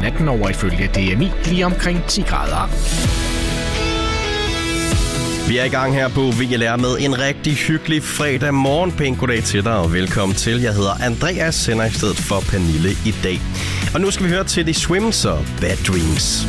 natten over ifølge DMI lige omkring 10 grader. Vi er i gang her på VLR med en rigtig hyggelig fredag morgen. Pænt goddag til dig og velkommen til. Jeg hedder Andreas, sender i stedet for Pernille i dag. Og nu skal vi høre til The Swims og Bad Dreams.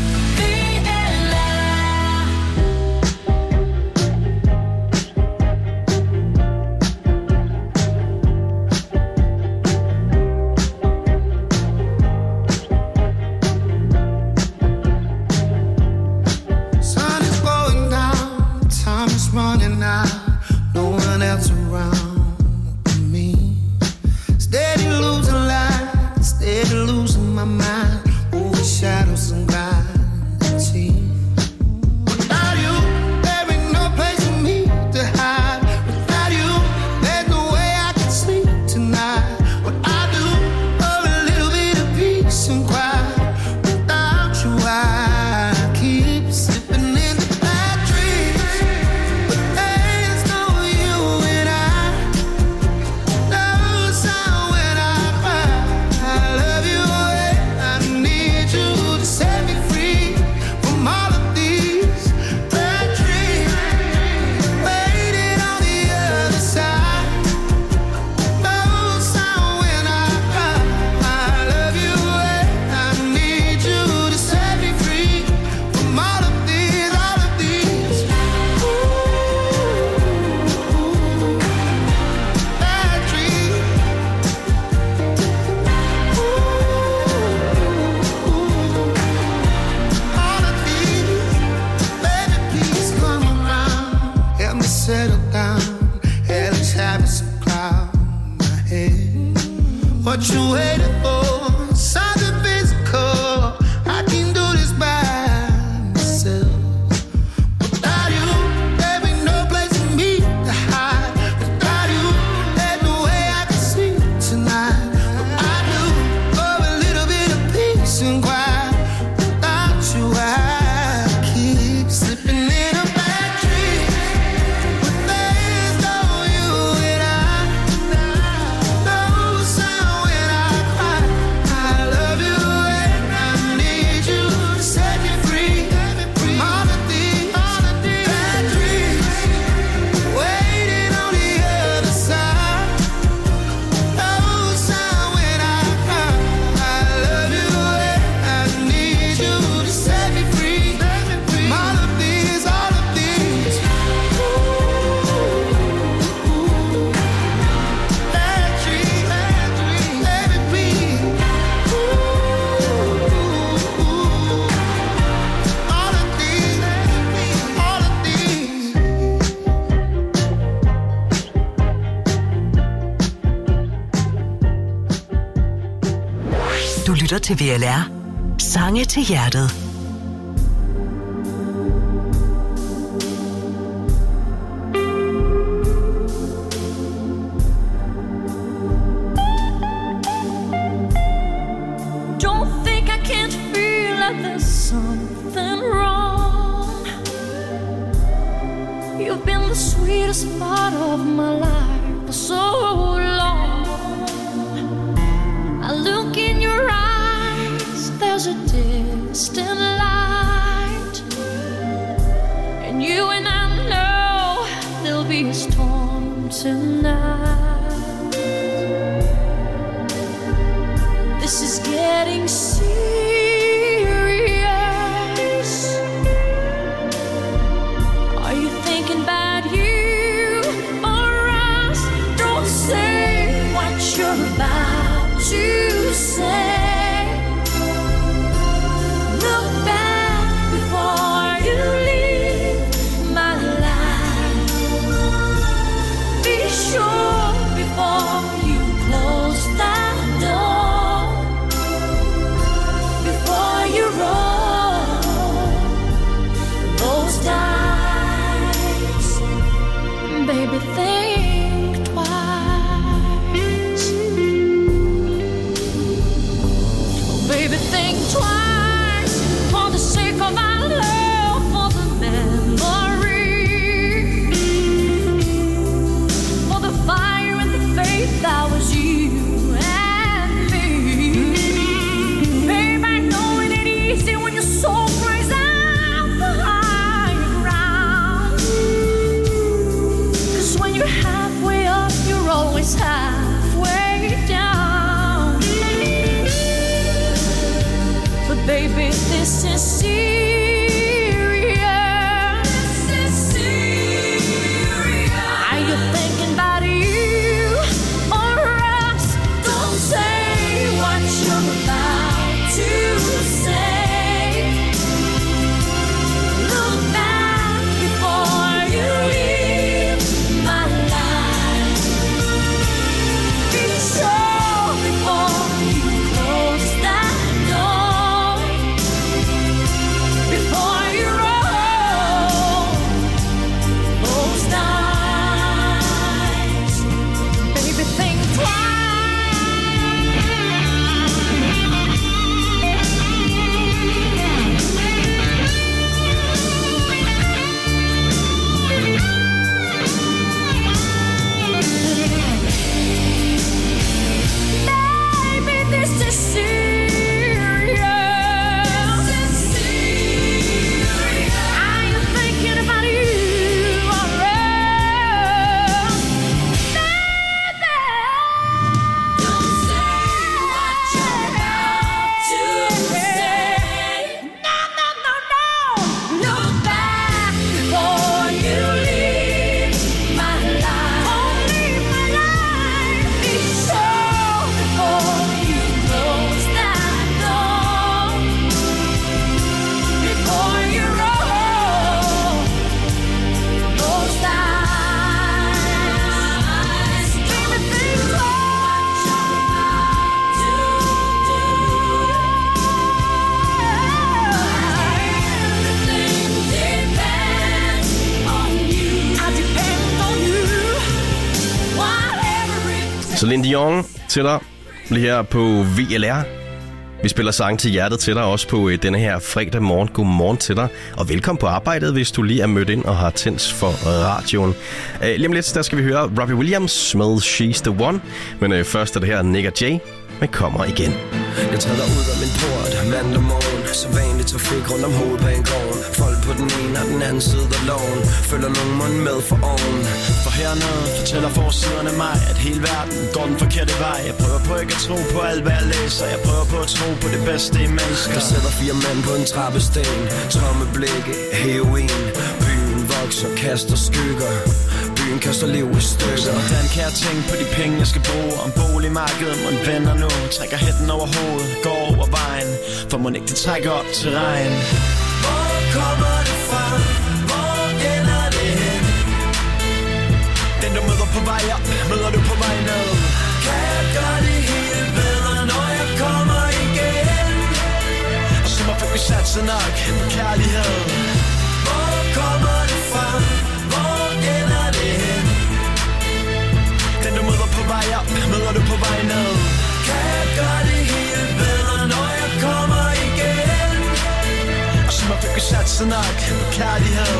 Til VLR. Sange til hjertet. Don't think I can't feel like there's something wrong. You've been the sweetest part of my life for so long. I look in your eyes, there's a distant light, and you and I know there'll be a storm tonight. This is getting serious. Are you thinking about you or us? Don't say what you're about to say. Baby, this is serious. This is serious. Are you thinking about you or us? Don't say what you're about to say. Look back before you leave my life. Be sure before you close that door. Before you roll those dice. Baby, think twice. Baby, this is serious. Are you thinking about you or us? Baby, don't say what you're about to say. No, no, no, no. Look back before you leave my life. Oh, leave my life. Be sure before you close that door. Before you roll those dice. Baby, think twice. Everything depends on you. I depend on you. Whatever it takes. Celine Dion til dig lige her på VLR. Vi spiller sang til hjertet til dig også på denne her fredag morgen. God morgen til dig, og velkommen på arbejdet, hvis du lige er mødt ind og har tændt for radioen. Lige om lidt, der skal vi høre Robbie Williams med She's the One. Men først er det her Nick og Jay med Kommer igen. Jeg træder ud af min port mandag morgen. Så vanligt trafik rundt om hovedbanegården. Folk på den ene og den anden side af loven. Følger nogen mund med for oven. For hernede fortæller forsiderne mig, at hele verden går den forkerte vej. Jeg prøver på ikke at tro på alt, hvad jeg læser. Jeg prøver på at tro på det bedste i mennesker. Der sidder 4 mænd på en trappesten. Tomme blikke, heroin. Byen vokser, kaster skygger. Byen kaster liv i stykker. Hvordan kan jeg tænke på de penge, jeg skal bruge? Om boligmarkedet, mon vender nu. Trækker hætten over hovedet, går over vejen. For mon ikke det trækker op til regn. Hvor kommer det fra? Hvor ender det hen? Den du møder på vej op, møder du på vej ned. Kan jeg gøre det hele bedre, når jeg kommer igen? Og så må vi satse nok på kærlighed. Hvor kommer det fra? Hvor ender det hen? Den du møder på vej op, møder du på vej ned. Kan jeg gøre det hele bedre, når jeg kommer igen? Og så må vi satse nok på kærlighed.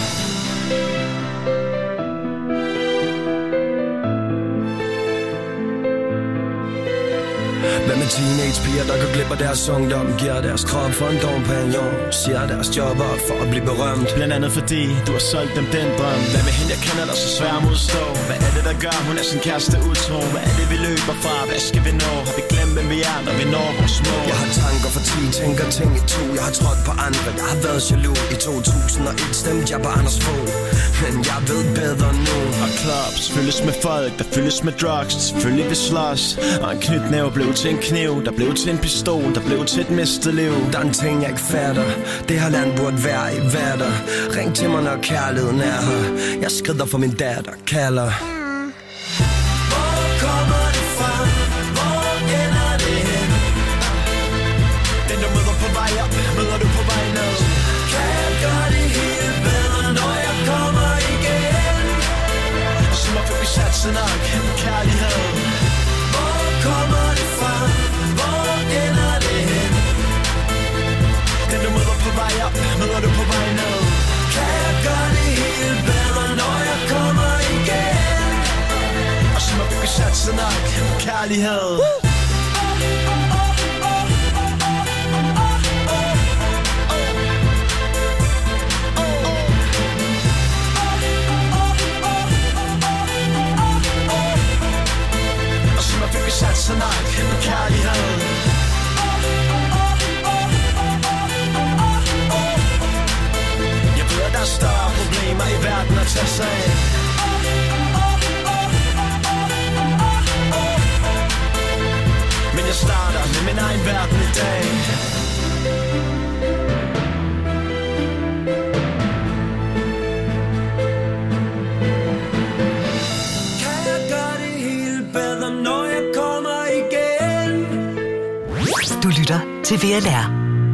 Hvad med teenagepiger, der går glip af deres ungdom? Giver deres krop for en dompagnon. Siger deres job op for at blive berømt. Blandt andet fordi du har solgt dem den drøm. Hvad med hende, jeg kender dig så svær at modstå? Hvad er det, der gør, hun er sin kæreste utro? Hvad er det, vi løber fra? Hvad skal vi nå? Har vi glemt, hvem vi er, når vi når vores mål? Jeg har tanker for 10, tænker ting i 2. Jeg har trådt på andre, jeg har været jaloux. I 2001 stemte jeg på Anders Fogh. Men jeg ved bedre nu. Og clubs fyldes med folk, der fyldes med drugs. Selvfølgelig vi slås. Og en knytnæve blev til en kniv. Der blev til en pistol, der blev til et mistet liv. Der er en ting jeg ikke fatter. Det her land burde være i vatter. Ring til mig når kærligheden er her. Jeg skrider for min datter, kalder. Hvor kommer det fra? Hvor ender det hen? Den du møder på vej op, møder du på vej ned. Kan jeg gøre det hele bedre, når jeg kommer igen? Og så må vi satse nok på kærlighed. Hvor kommer det fra? Hvor ender det hen? Den du møder på vej op, møder du på vej ned. Kan jeg gøre det hele bedre, når jeg kommer igen? Og så må vi satse nok på kærlighed. Og så må vi satse nok på kærlighed. sagde men jeg starter med min egen verden i dag. Kan jeg gøre det hele bedre, når jeg kommer igen? Du lytter til VLR.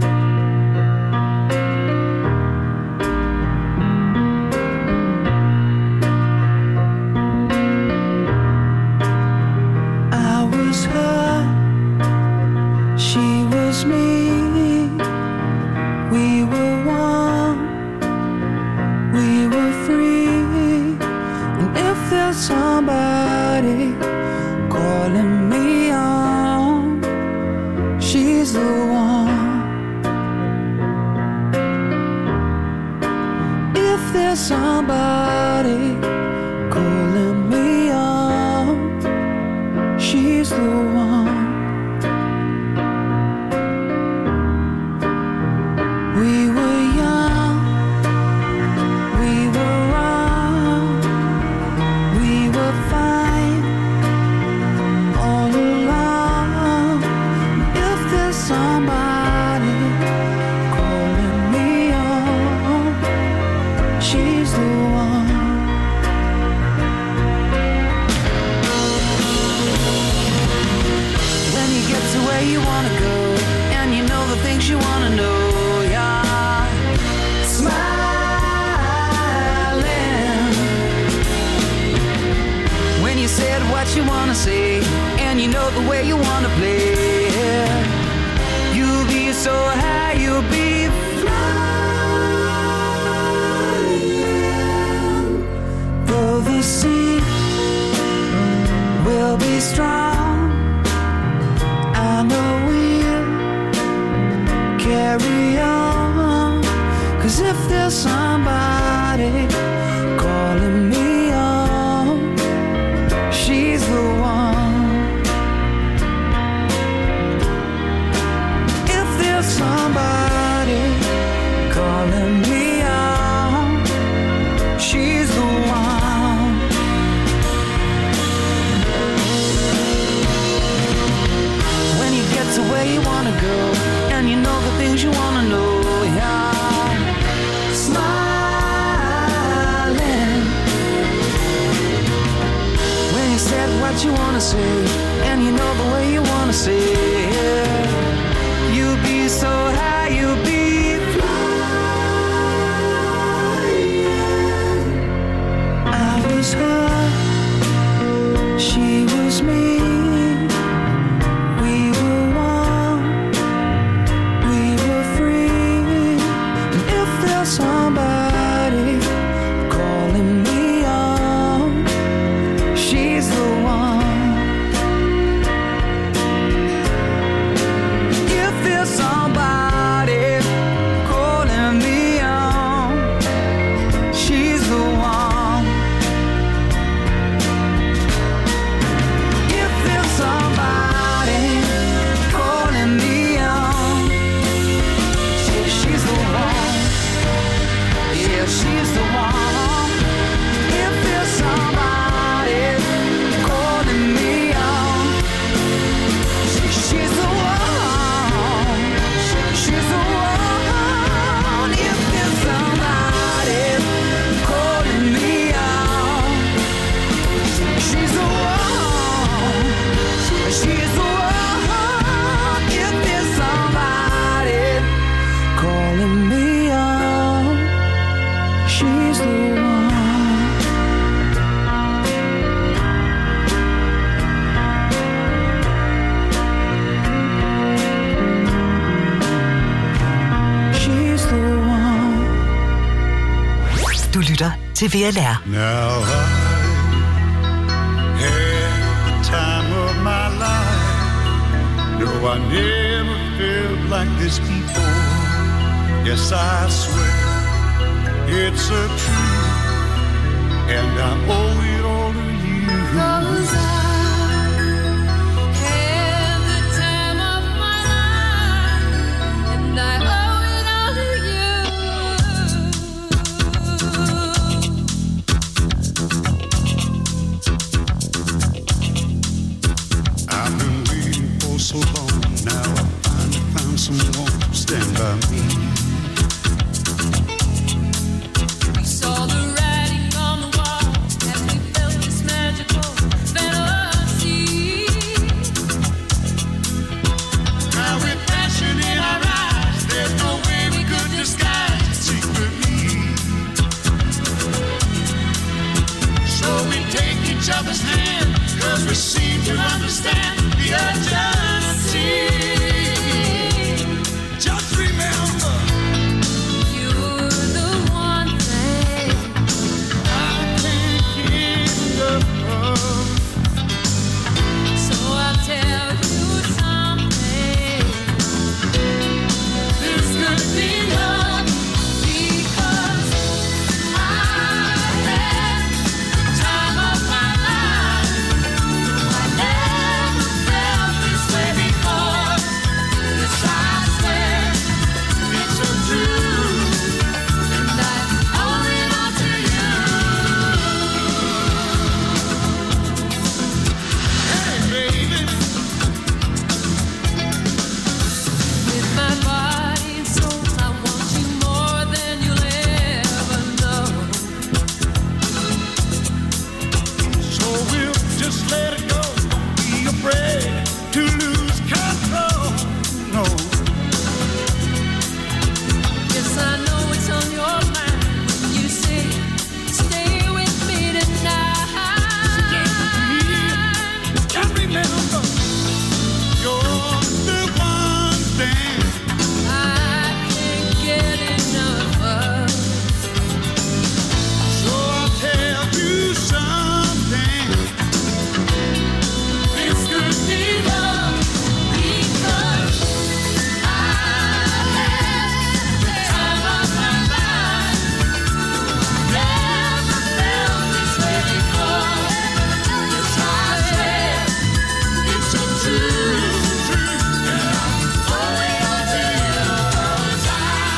Til VLR. Now I had the time of my life. No, I never felt like this before. Yes, I swear it's a truth, and I owe it all to you. 'Cause I had the time of my life, and I owe it all to you. stand by me. We saw the writing on the wall as we felt this magical fantasy. Now with passion in our eyes, there's no way we could disguise it secretly. So we take each other's hand, 'cause we seem to understand the urgency. Just remember, You're the one thing I can't get enough of. So I'll tell you something. This could be love, Because I had the time of my life. I never felt this way before. Yes, I swear it's so true. and I owe it all to you. Hey baby, With my body and soul, I want you more than you'll ever know. so we'll just let it go. Be afraid to lose control. No, Yes, I know it's on your mind when you say, stay with me tonight. just remember, you're the one thing I can't get enough of. So I'll tell you something. This could be love, Because I had the time of my life. Never felt this way before. Yes, I swear it's so true, true. And I owe it all to you. 'Cause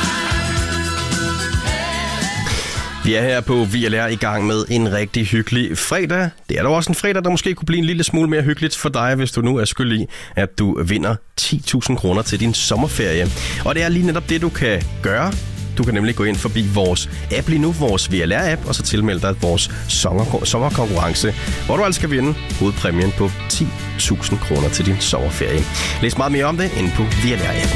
Vi er her på VLR i gang med en rigtig hyggelig fredag. Det er dog også en fredag, der måske kunne blive en lille smule mere hyggeligt for dig, hvis du nu er skyld i, at du vinder 10.000 kroner til din sommerferie. Og det er lige netop det, du kan gøre. Du kan nemlig gå ind forbi vores app lige nu, vores VLR-app, og så tilmelde dig vores sommerkonkurrence, hvor du altså skal vinde hovedpræmien på 10.000 kroner til din sommerferie. Læs meget mere om det inde på VLR-appen.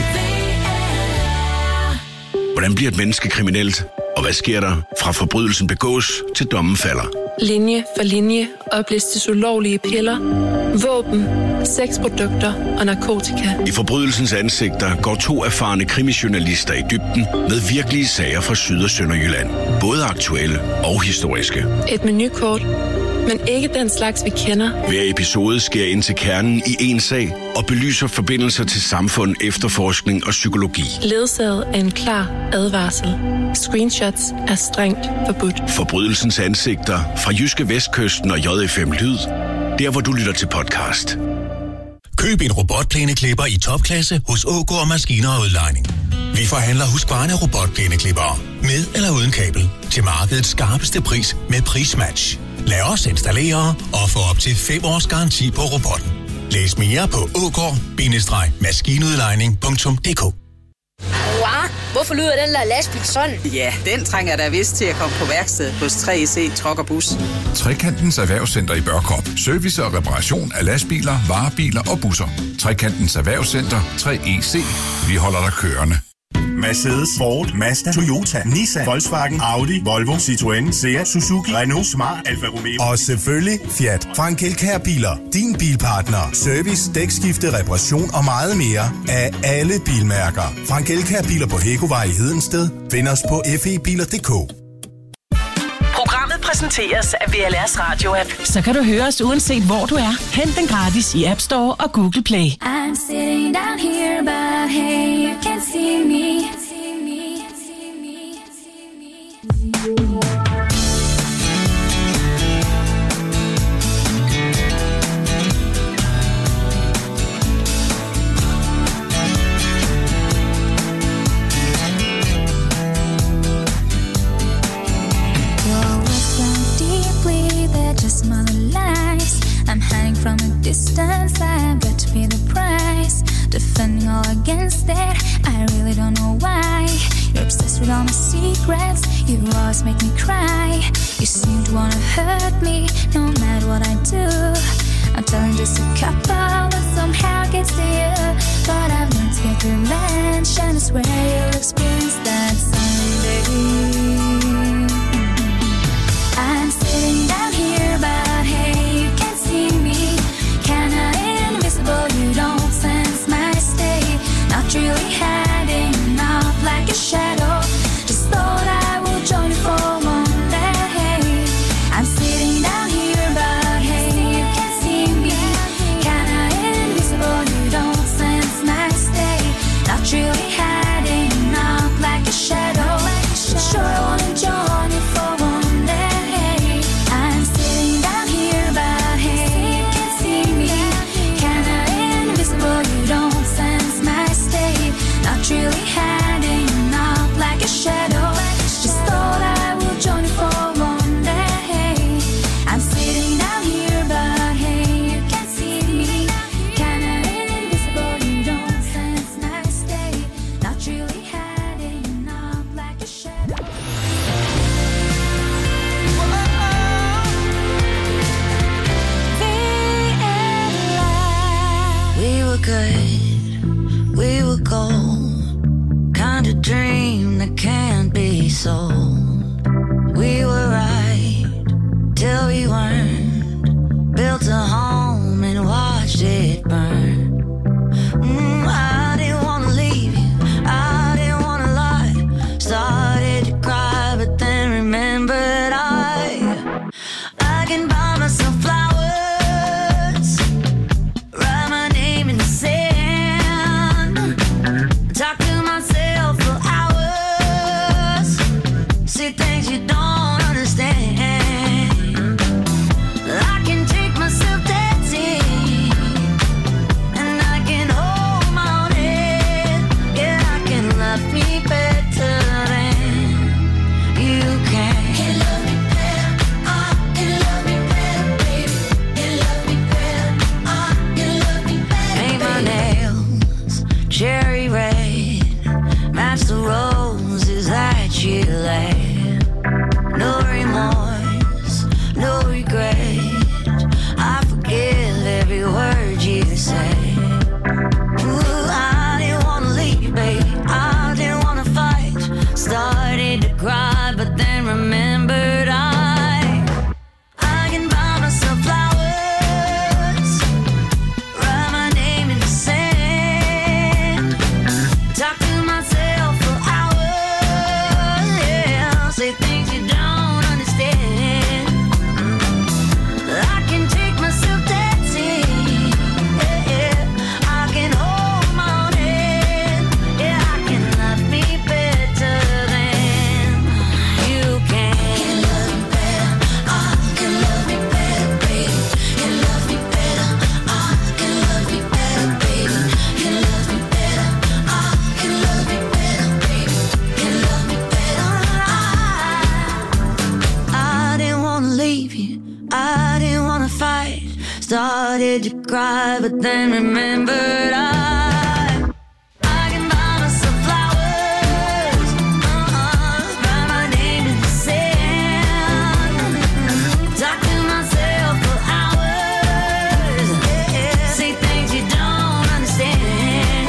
Hvordan bliver et menneske kriminelt? Og hvad sker der fra forbrydelsen begås til dommen falder? Linje for linje oplistes ulovlige piller, våben, sexprodukter og narkotika. I forbrydelsens ansigter går 2 erfarne krimijournalister i dybden med virkelige sager fra Syd- og Sønderjylland. Både aktuelle og historiske. Et menukort, men ikke den slags, vi kender. Hver episode sker ind til kernen i en sag og belyser forbindelser til samfund, efterforskning og psykologi. Ledsaget af en klar advarsel. Screenshots er strengt forbudt. Forbrydelsens ansigter fra Jyske Vestkysten og JFM Lyd. Der, hvor du lytter til podcast. Køb en robotplæneklipper i topklasse hos Ågaard Maskiner og Udlejning. Vi forhandler Husqvarna robotplæneklipper med eller uden kabel til markedets skarpeste pris med prismatch. Lad os installere og få op til 5 års garanti på robotten. Læs mere på ågaard-maskinudlejning.dk. Hvorfor lyder den der lastbil sådan? Ja, den trænger der vist til at komme på værksted hos 3EC Truck og Bus. Trekantens Erhvervscenter i Børkop. Service og reparation af lastbiler, varebiler og busser. Trekantens Erhvervscenter 3EC. Vi holder dig kørende. Mercedes, Ford, Mazda, Toyota, Nissan, Volkswagen, Audi, Volvo, Citroën, Seat, Suzuki, Renault, Smart, Alfa Romeo. Og selvfølgelig Fiat. Frank Elkjær Biler. Din bilpartner. Service, dækskifte, reparation og meget mere af alle bilmærker. Frank Elkjær Biler på Hækkovej i Hedensted. Find os på febiler.dk. Programmet præsenteres af VLR's radio-app. Så kan du høre os uanset hvor du er. Hent den gratis i App Store og Google Play. I'm sitting down here, but hey, you can't see me. Just my lives. I'm hiding from a distance. I bet to pay the price. defending all against it. I really don't know why. You're obsessed with all my secrets. You always make me cry. You seem to wanna hurt me, no matter what I do. I'm telling just a couple that somehow gets to you. But I've learned to get revenge, and I swear you'll experience that someday. I'm sitting down here, but hey, you can't see me. Kinda invisible, you don't sense my state. Not really hiding, not like a shadow. Just thought I would join you for one day. I'm sitting down here, but hey, you can't see me. Kinda invisible, you don't sense my state. Not really hiding, not like a shadow. Sure, I wanna join you for one day. I'm sitting down here, but hey, you can't see me. Kinda invisible, you don't sense my state. Not really hiding, not like a shadow. Just thought I would join you for one day. I'm sitting down here, but hey, you can't see me. Kinda invisible, you don't sense my state. Not really hiding, not like a shadow. We were good, we were gold. Kind of dream that can't be sold. We were right till we weren't. Built a home and watched it burn. I didn't wanna leave you, I didn't wanna lie. Started to cry, but then remembered I can buy myself flowers, write my name in the sand, talk to myself for hours, see things you don't understand. I can take myself dancing, and I can hold my own head. Yeah, I can love me better than you can. Can love me better, can love me better, baby. Can love me better, can love me better. Paint my nails cherry red, match the roses that you laid. No remorse, no regret. I forgive every word you say. Ooh, I didn't wanna leave, baby. I didn't wanna fight. Started to cry, but then remembered I can buy myself flowers, write my name in the sand, talk to myself for hours, yeah, say things you don't understand. I can take myself dancing, yeah, I can hold my own head, yeah, I can love me better than you can. Can love me better, can love me better, baby. Can love me better, can love me better, baby. Can love me better, can love me better, baby. Can love me better. I didn't wanna leave you, I didn't wanna fight. Started to cry, but then remembered I can buy myself flowers, write my name in the sand, talk to myself for hours, yeah, say things you don't understand.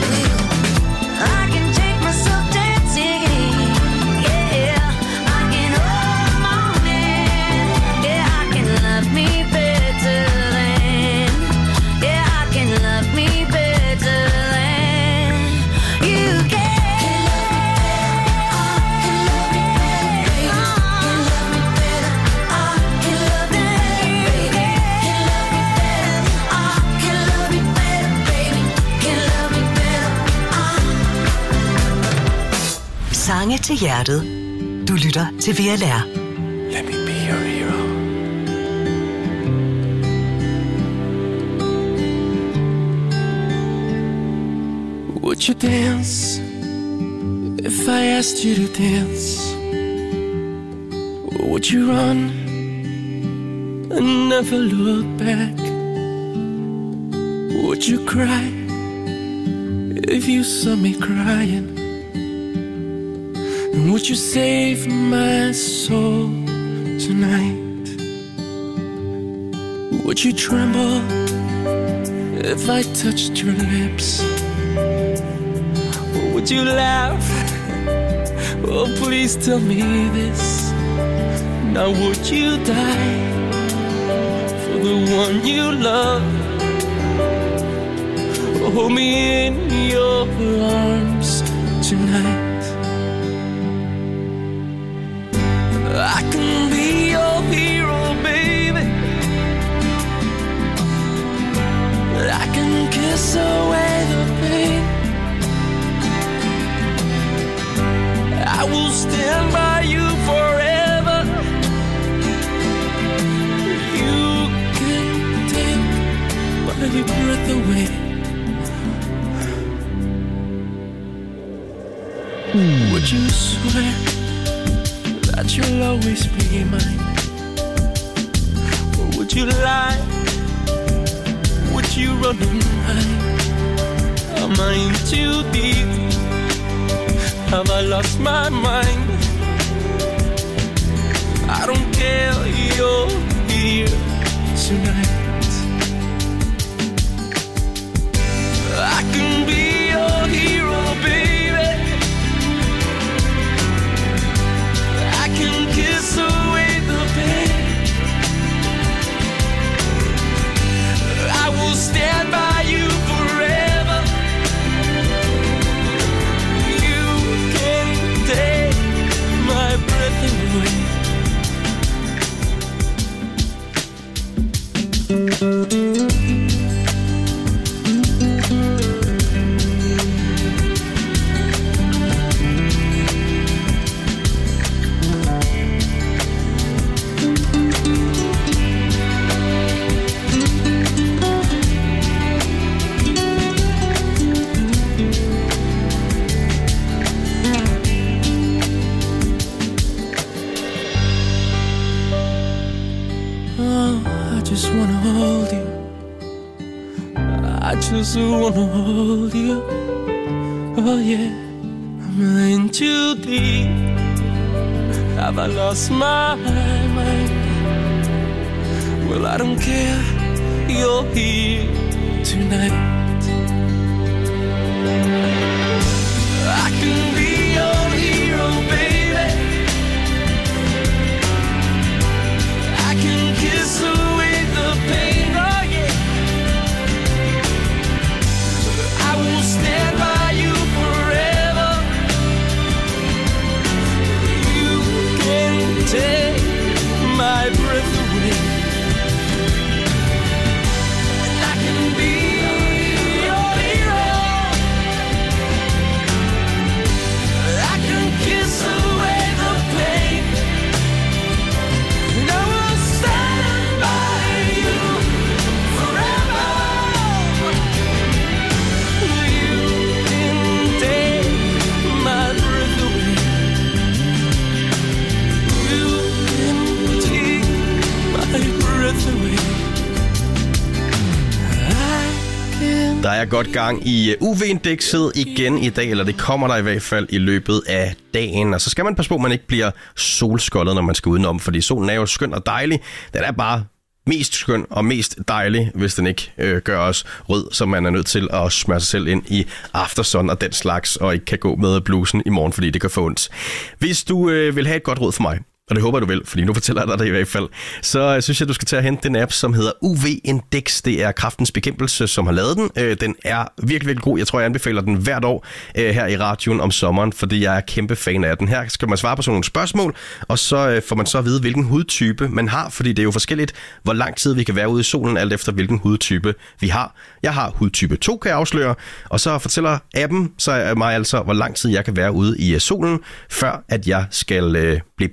I can take myself dancing, yeah, I can hold my own hand, yeah, I can love me better than, yeah, I can love me better than you can. Can love me better, can love me better, can love me better, baby. Can love me better, Sange til hjertet. Du lytter til VLR. Let me be your hero. Would you dance if I asked you to dance? Or would you run and never look back? Would you cry if you saw me crying? And would you save my soul tonight? Would you tremble if I touched your lips? Or would you laugh? Oh, please tell me this. Now would you die for the one you love? Hold me in your arms tonight. I can be your hero, baby. I can kiss away the pain. I will stand by you forever. You can take my breath away. Would you swear that you'll always be mine? Or would you lie? Would you run and hide? Am I in too deep? Have I lost my mind? I don't care, you're here tonight. I can be your hero, baby. I can kiss away the pain. I will stand by you forever. You can take my breath away. Just wanna hold you. Oh yeah, I'm in too deep. Have I lost my mind? Well, I don't care, you're here tonight. I can be your hero, baby. I can kiss away the pain, oh yeah. I will stand by you forever. You can take my breath away. And I can be your hero. I can kiss away the pain. And I will stand by you forever. Der er godt gang i UV-indekset igen i dag, eller det kommer der i hvert fald i løbet af dagen. Og så skal man passe på, at man ikke bliver solskoldet, når man skal udenom, fordi solen er jo skøn og dejlig. Den er bare mest skøn og mest dejlig, hvis den ikke gør os rød, så man er nødt til at smøre sig selv ind i aftersun og den slags, og ikke kan gå med blusen i morgen, fordi det kan få ondt. Hvis du vil have et godt råd for mig, og det håber du vil, fordi nu fortæller jeg dig det i hvert fald, så synes jeg, du skal tage og hente den app, som hedder UV-Index. Det er Kræftens Bekæmpelse, som har lavet den. Den er virkelig, virkelig god. Jeg tror, jeg anbefaler den hvert år her i radioen om sommeren, fordi jeg er kæmpe fan af den. Her skal man svare på sådan nogle spørgsmål, og så får man så at vide, hvilken hudtype man har, fordi det er jo forskelligt, hvor lang tid vi kan være ude i solen, alt efter hvilken hudtype vi har. Jeg har hudtype 2, kan jeg afsløre, og så fortæller appen så mig altså, hvor lang tid jeg kan være ude i solen, før at jeg skal blive bange, eller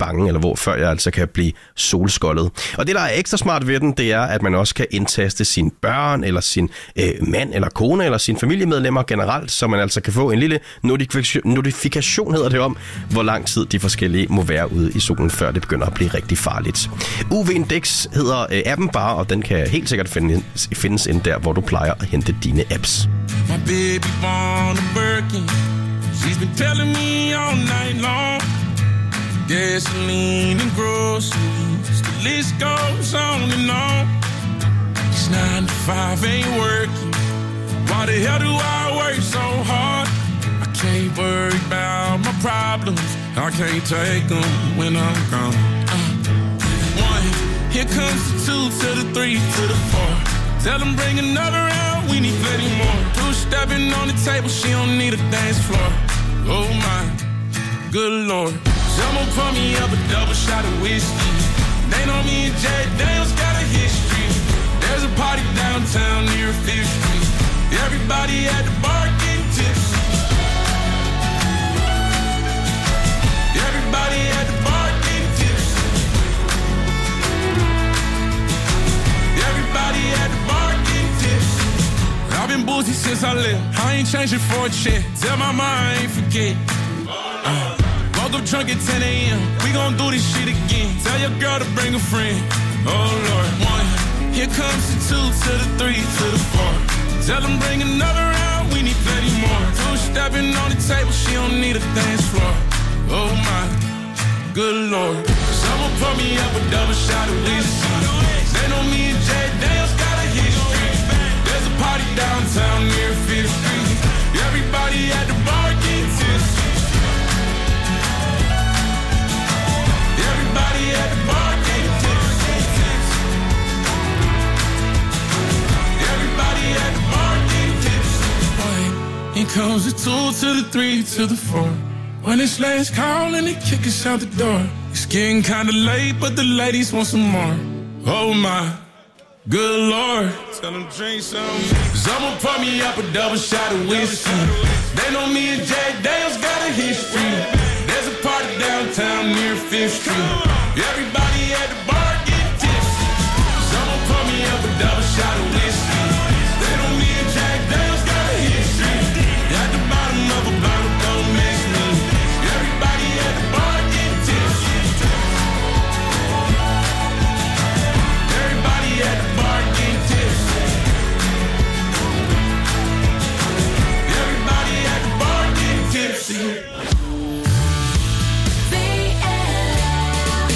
før jeg altså kan blive solskoldet. Og det, der er ekstra smart ved den, det er, at man også kan indtaste sine børn, eller sin mand eller kone, eller sine familiemedlemmer generelt, så man altså kan få en lille notifikation, hedder det, om, hvor lang tid de forskellige må være ude i solen, før det begynder at blive rigtig farligt. UV Index hedder appen bare, og den kan helt sikkert findes ind der, hvor du plejer at hente dine apps. My baby born a Birkin. She's been telling me all night long. Gasoline and groceries, the list goes on and on. It's 9 to 5, ain't working. Why the hell do I work so hard? I can't worry about my problems. I can't take them when I'm gone. 1, here comes the 2 to the 3 to the 4. Tell them bring another round, we need plenty more. 2 stepping on the table, she don't need a dance floor. Oh my, good Lord. Someone pour me up a double shot of whiskey. They know me and Jack Daniels got a history. There's a party downtown near 5th Street. Everybody at the bar getting tipsy. Everybody at the bar getting tipsy. Everybody at the bar getting tipsy. I've been boozy since I left. I ain't changing for a check. Tell my mom I ain't forget. Woke up drunk at 10 a.m. We gon' do this shit again. Tell your girl to bring a friend. Oh Lord. 1, here comes the 2 to the 3 to the 4. Tell them bring another round, we need plenty more. 2 stepping on the table, she don't need a dance floor. Oh my, good Lord. Someone pour me up a double shot of whiskey. They know me and Jack Daniels got a history. There's a party downtown near 5th Street. Everybody at the bar getting tipsy. Everybody at the bar getting tipsy. Everybody at the bar getting tipsy. Here comes the 2 to the 3 to the 4. When it's last call and they kick us out the door. It's getting kinda late, but the ladies want some more. Oh my, good Lord. Tell them drink some. Someone pour me up a double shot of whiskey. They know me and Jack Daniels got a history. There's a party downtown near 5th Street. Everybody at the bar getting tipsy. Someone pour me up a double shot of whiskey. They know me and Jack Daniels got a history. At the bottom of a bottle, don't mess me. Everybody at the bar getting tipsy. Everybody at the bar getting tipsy. Everybody at the bar getting tipsy.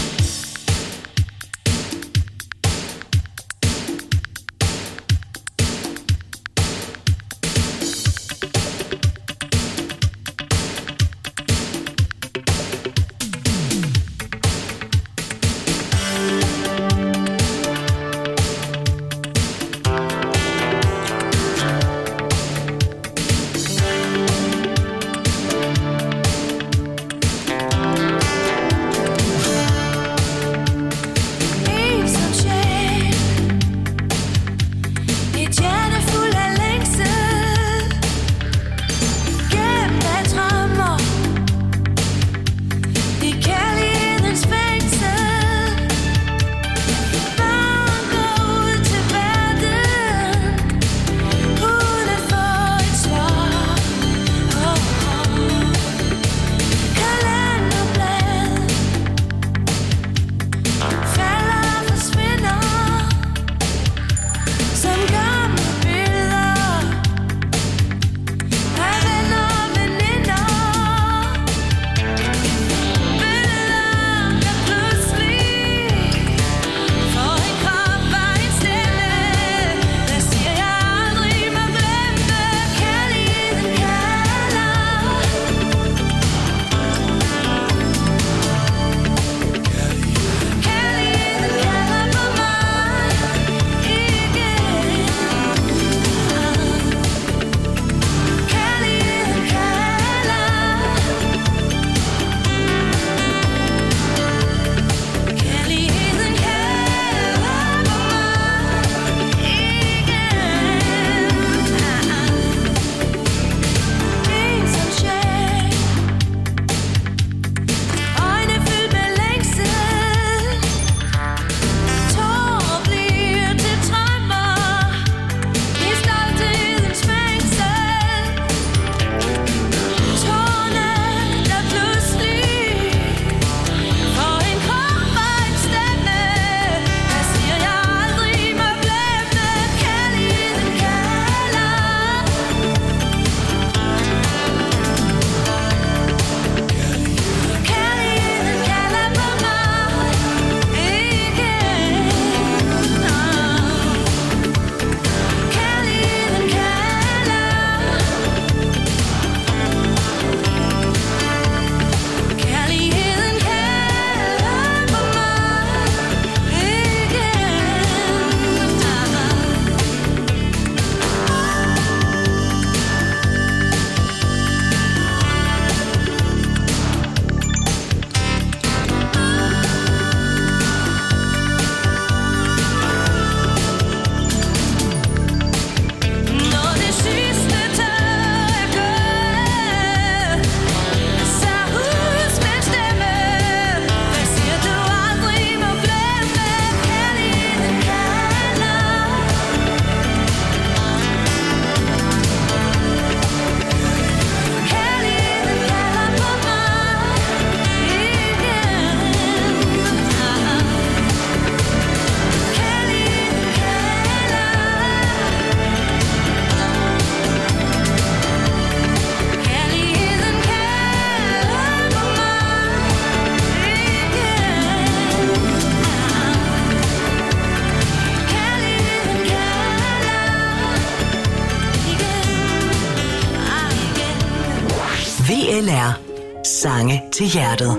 VLR. Sange til hjertet.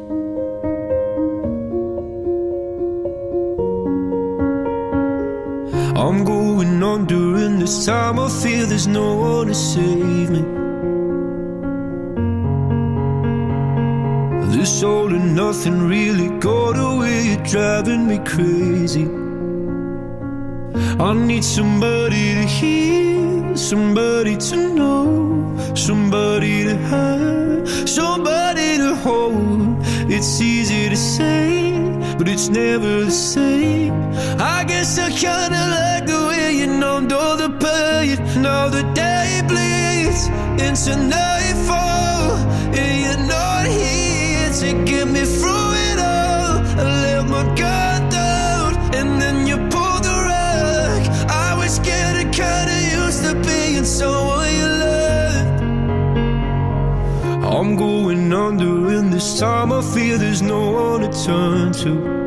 I'm going on during this time. I feel there's no one to save me. This all and nothing really got away. You're driving me crazy. I need somebody to hear, somebody to know, somebody to have, somebody to hold. It's easy to say, but it's never the same. I guess I kinda like the way you numbed all the pain. Now the day bleeds into nightfall, and you're not here to get me through it all. I let my guard down, and then you pulled the rug. I was getting kinda used to being someone you loved. I'm going under in this time. I feel there's no one to turn to.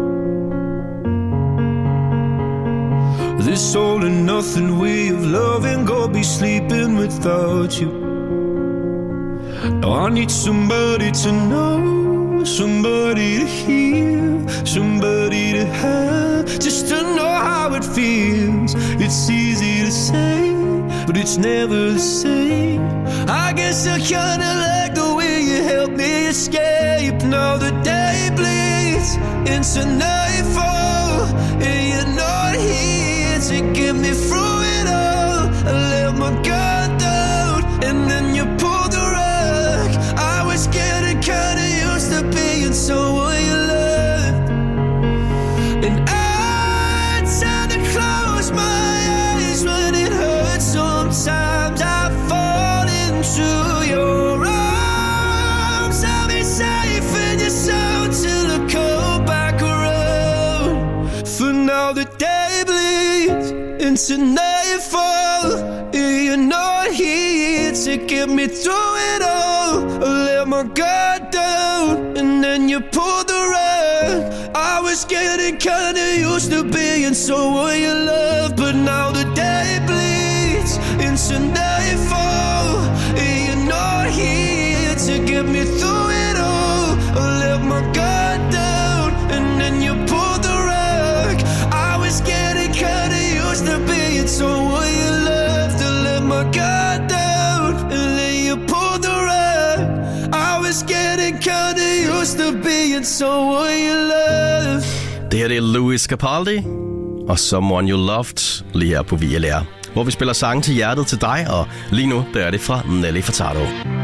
This all and nothing way of loving, gonna be sleeping without you. Now I need somebody to know, somebody to hear, somebody to have, just to know how it feels. It's easy to say, but it's never the same. I guess I kinda like the way you helped me escape. Now the day bleeds into nightfall, and you're not here to get me through it all. I let my guard down, and then you pulled the rug. I was getting kinda used to being someone you loved, and I tend to close my eyes when it hurts. Sometimes I fall into your arms. I'll be safe in your soul till I come back around. For now the day bleeds into nightfall, and you're not here to get me through it all. I let my guard down, and then you pulled the rug. I was getting kinda used to being someone you love, but now the day bleeds into nightfall, and you're not here to get me through it all. I let my guard down, and then you pulled the rug. I was getting kinda used to being someone you loved. I let my guard down, and then you pulled the rug. I was getting kinda used to being someone you loved. Det her det er Louis Capaldi og Someone You Loved lige her på VLR, hvor vi spiller sange til hjertet til dig, og lige nu der er det fra Nelly Furtado.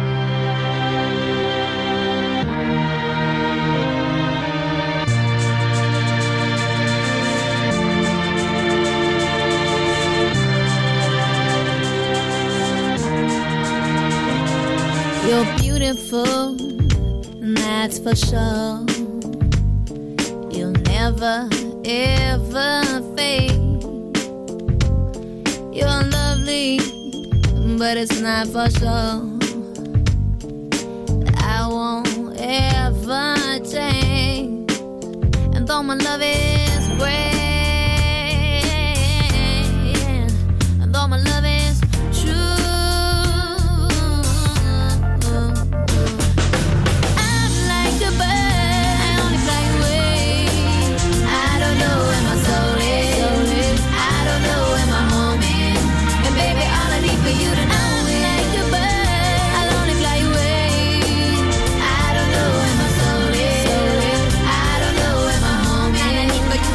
You're beautiful, that's for sure. You'll never, ever fade. You're lovely, but it's not for sure. I won't ever change. And though my love is great, and though my love is true, I'm like a bird, I only fly away. I don't know where my soul is, I don't know where my home is. And baby, all I need for you to know, I'm like a bird, I'll only fly away. I don't know where my soul is, I don't know where my home is.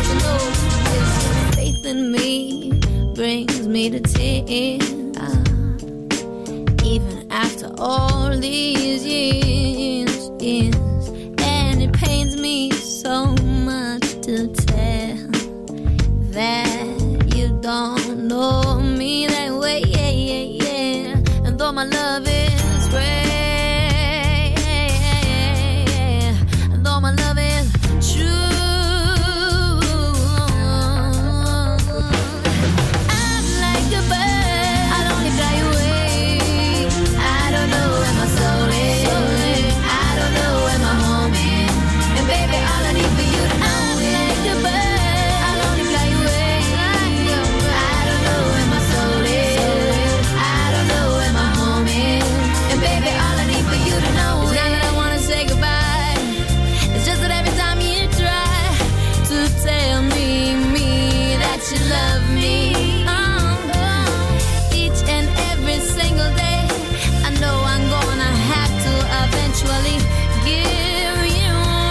eventually give you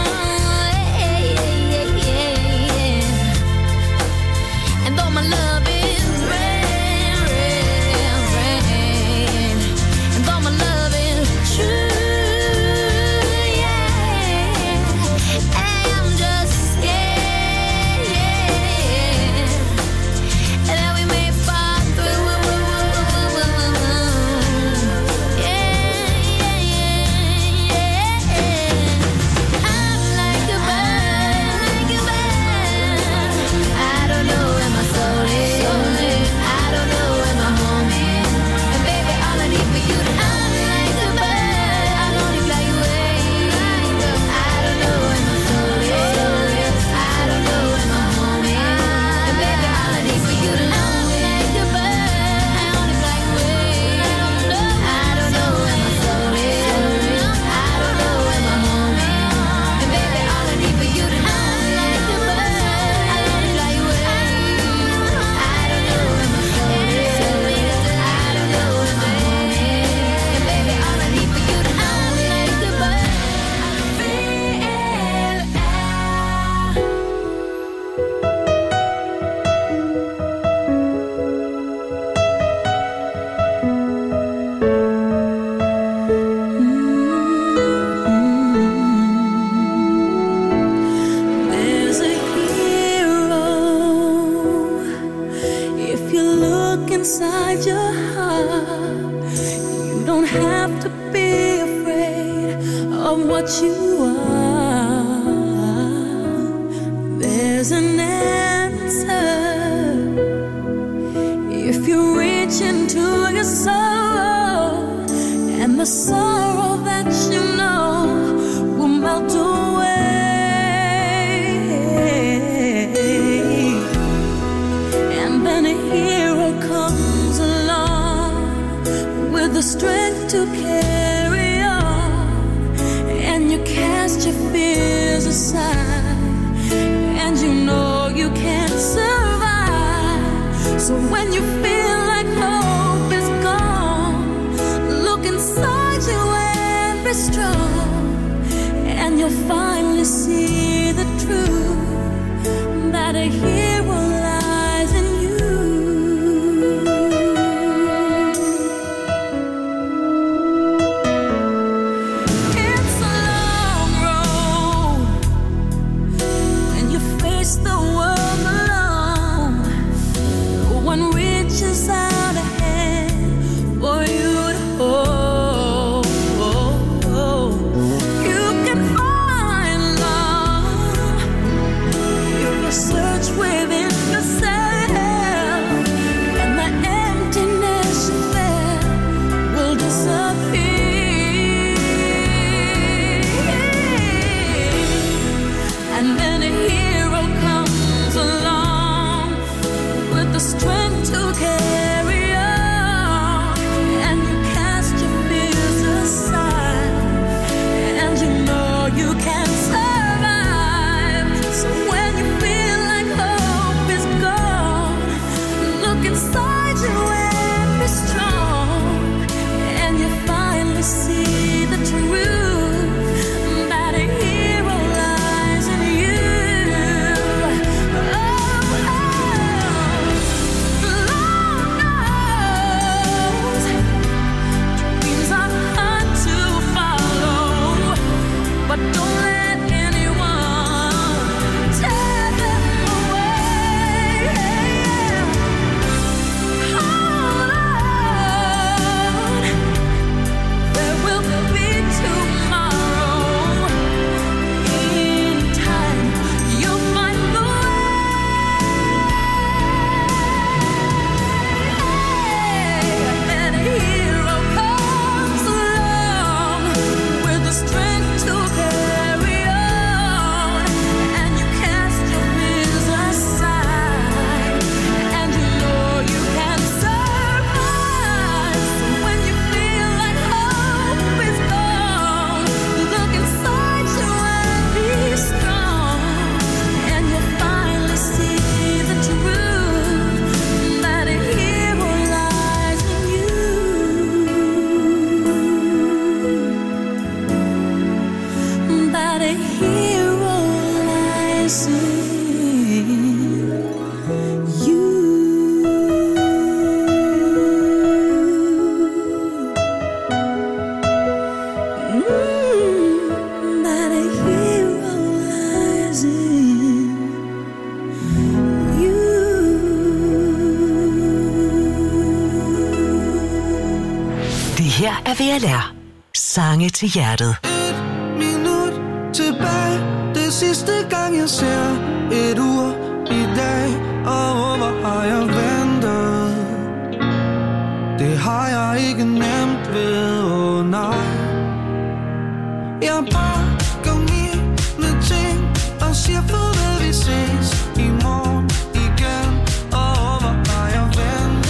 and though my love is red, and though my love is true, I'm just scared that we may fall through. I'm like a bird, I don't know where my soul is, I don't know where my home is, and baby all I need for you to know. I'm like a bird, I'll only fly away, I don't know where my soul is, I don't know where my home is, and baby all I need for you to know. I'm like a bird, I only fly away, I don't know where my soul is, I don't know where my home is, and baby all I need for you to know. I'm like a bird, I only fly away, I don't know where my soul is, I don't know where my home is, and baby all I need for you to know. I'm like a bird. There's a hero if you look inside your heart. You don't have to be afraid of what you are. There's an answer if you reach into your soul, and the sorrow that you know will melt away. And then a hero comes along with the strength to carry on, and you cast your fears aside, and you know you can't survive. So when you feel like hope is gone, look inside you and be strong, and you'll finally see the truth that a hero lies in you. It's a long road when you face the world alone. No one reaches out a hand for you to hold. You can find love if you search within Her er VLR. Sange til hjertet. Et minut tilbage. Det sidste gang jeg ser et ur i dag. Og hvor har jeg ventet? Det har jeg ikke nemt ved, oh nej. Jeg bare går i med ting og siger farvel, vi ses i morgen igen. Og hvor har jeg ventet?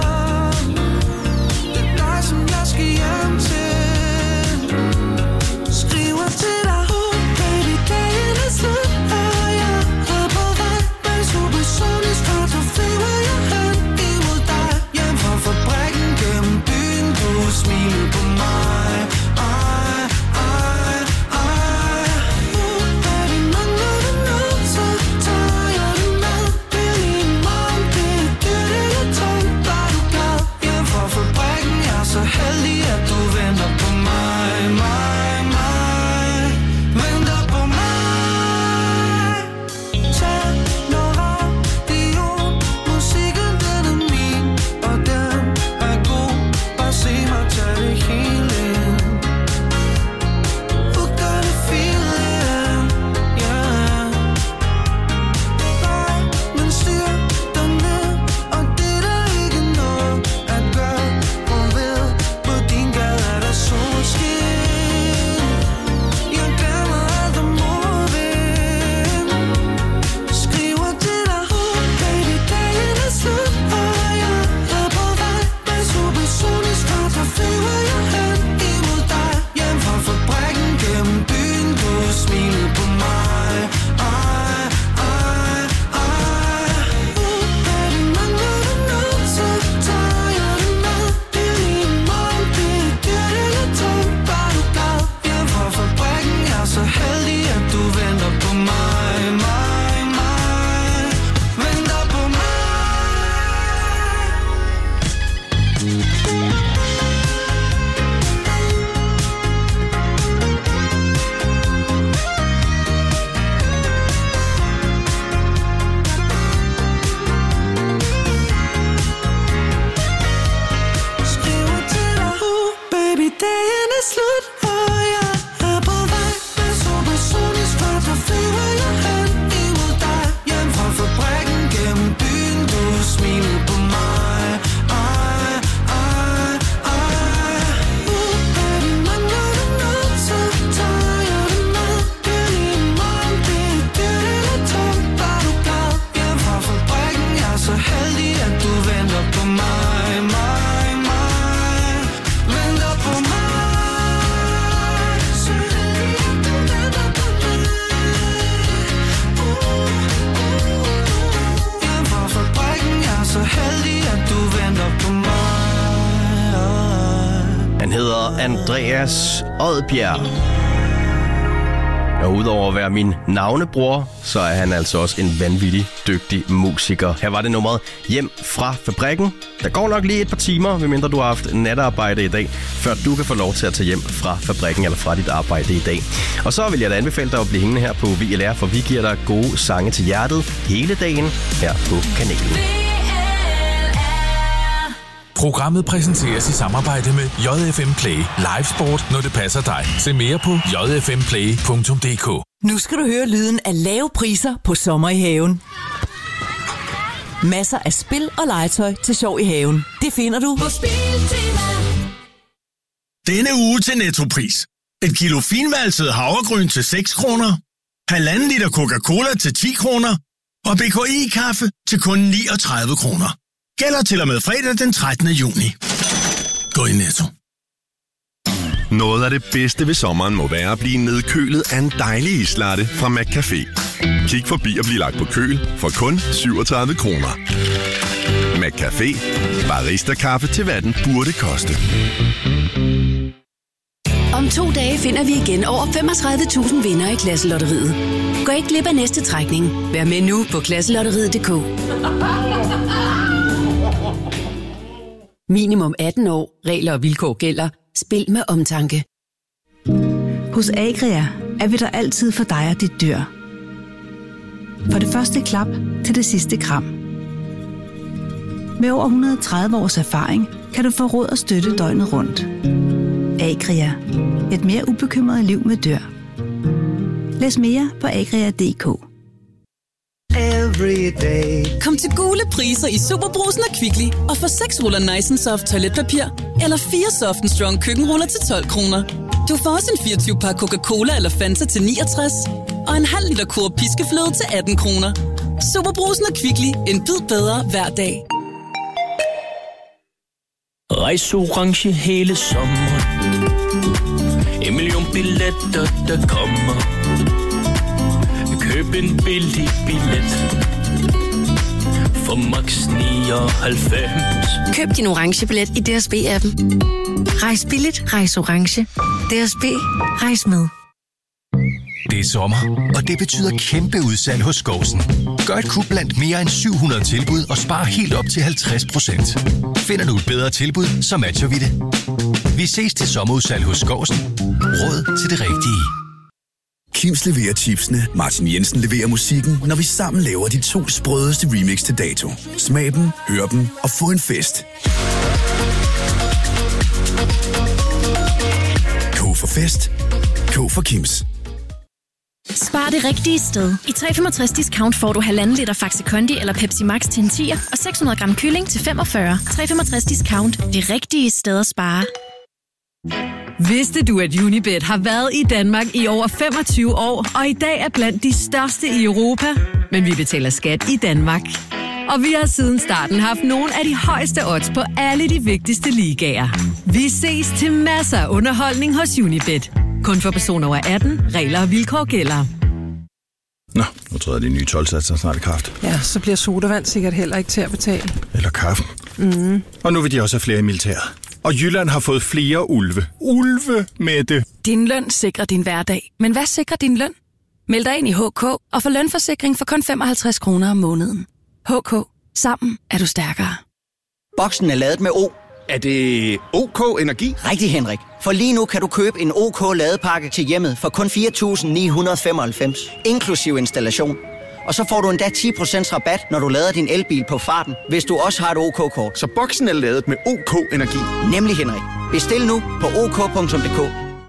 Skal hjem til. Skriver til dig, baby, dagen er slut. Og jeg er på vej med supersonisk fart. Og flyver jeg hen imod dig. Hjem fra fabrikken gennem byen. Du smiler på mig. Ej, ej, ej. Baby, mangler du noget, så tager jeg det med. Det er lige morgen, det er dyrt, det er tungt. Var du glad? Hjem fra fabrikken, jeg er så heldig, at du venter på mig, venter på mig. Tag noget radio, musikken den er min, og den er god. Bare se mig tage det hele ind. Who got a feeling, yeah. Nej, men styr dig ned, og det er der ikke noget at gøre. Og ved, på din gade er der solskin. Jeg glemmer alt om modvind. Skriver til dig, baby, dagen er slut. Og jeg er på vej med supersonisk fart. Og flyver jeg hen imod dig. Hjem fra fabrikken gennem byen. Du smiler på mig. Ej, ej, ej. Baby, mangler du noget, så tager jeg det med. Det er lige morgen, det er dyrt, det er tungt. Var du glad? Hjem fra fabrikken, jeg er så heldig, at du venter på mig, venter på mig. Skriver til dig, baby, dagen er slut. Og jeg er på vej med supersonisk fart. Og flyver jeg hen imod dig. Hjem fra fabrikken gennem byen. Du smiler på mig. Ej, ej, ej. Baby, mangler du noget, så tager jeg det med. Det er lige morgen, det er dyrt, det er tungt. Var du glad? Hjem fra fabrikken, jeg er så heldig, at du venter på mig, venter på mig. Så heldig, at du venter på mig. Hjem fra fabrikken, jeg er så heldig, at du venter på mig. Han hedder Andreas Odbjerg. Og udover at være min navnebror, så er han altså også en vanvittig dygtig musiker. Her var det nummeret Hjem fra fabrikken. Der går nok lige et par timer, medmindre du har haft natarbejde i dag, før du kan få lov til at tage hjem fra fabrikken eller fra dit arbejde i dag. Og så vil jeg da anbefale dig at blive hængende her på VLR, for vi giver dig gode sange til hjertet hele dagen her på kanalen. Programmet præsenteres i samarbejde med JFM Play. Live sport, når det passer dig. Se mere på jfmplay.dk. Nu skal du høre lyden af lave priser på sommer i haven. Masser af spil og legetøj til sjov i haven. Det finder du på Spiltema. Denne uge til Nettopris. Et kilo finvalset havregryn til 6 kroner. 1,5 liter Coca-Cola til 10 kroner. Og BKI-kaffe til kun 39 kroner. Gælder til og med fredag den 13. juni. Gå i Netto. Noget af det bedste ved sommeren må være at blive nedkølet af en dejlig islatte fra McCafé. Kig forbi og bliv lagt på køl for kun 37 kroner. McCafé. Barista-kaffe til hvad den burde koste. Om 2 dage finder vi igen over 35.000 vindere i Klasselotteriet. Gå ikke glip af næste trækning. Vær med nu på klasselotteriet.dk. Minimum 18 år. Regler og vilkår gælder. Spil med omtanke. Hos Agria er vi der altid for dig og dit dyr. For det første klap til det sidste kram. Med over 130 års erfaring kan du få råd og støtte døgnet rundt. Agria. Et mere ubekymret liv med dyr. Læs mere på agria.dk. Kom til gule priser i Superbrugsen og Kvickly og få 6 ruller Nice & Soft toiletpapir eller 4 Soft & Strong køkkenruller til 12 kroner. Du får også en 24-pakke Coca-Cola eller Fanta til 69 og en halv liter Coop piskefløde til 18 kroner. Superbrugsen og Kvickly. En bid bedre hver dag. Rejs orange hele sommeren. 1 million billetter, der kommer. Køb en billig billet for max 99. Køb din orange billet i DSB-appen. Rejs billigt, rejs orange. DSB, rejs med. Det er sommer, og det betyder kæmpe udsalg hos Skovsen. Gør et kub blandt mere end 700 tilbud og spar helt op til 50%. Finder du et bedre tilbud, så matcher vi det. Vi ses til sommerudsalg hos Skovsen. Råd til det rigtige. Kims leverer chipsene, Martin Jensen leverer musikken, når vi sammen laver de 2 sprødeste remix til dato. Smag dem, hør dem og få en fest. K for fest. K for Kims. Spar det rigtige sted. I 365 discount får du 1,5 liter Faxe Kondi eller Pepsi Max til en 10'er og 600 gram kylling til 45. 365 discount. Det rigtige sted at spare. Vidste du, at Unibet har været i Danmark i over 25 år, og i dag er blandt de største i Europa? Men vi betaler skat i Danmark. Og vi har siden starten haft nogle af de højeste odds på alle de vigtigste ligaer. Vi ses til masser af underholdning hos Unibet. Kun for personer over 18. Regler og vilkår gælder. Nå, nu træder de nye 12-satser snart i kraft. Ja, så bliver sodavand sikkert heller ikke til at betale. Eller kaffen. Mm. Og nu vil de også have flere i militæret. Og Jylland har fået flere ulve. Ulve, Mette! Din løn sikrer din hverdag. Men hvad sikrer din løn? Meld dig ind i HK og få lønforsikring for kun 55 kroner om måneden. HK. Sammen er du stærkere. Boksen er ladet med O. Er det OK Energi? Rigtig, Henrik. For lige nu kan du købe en OK ladepakke til hjemmet for kun 4.995, inklusiv installation. Og så får du endda 10% rabat, når du lader din elbil på farten, hvis du også har et OK-kort. Så boksen er ladet med OK Energi? Nemlig, Henrik. Bestil nu på ok.dk.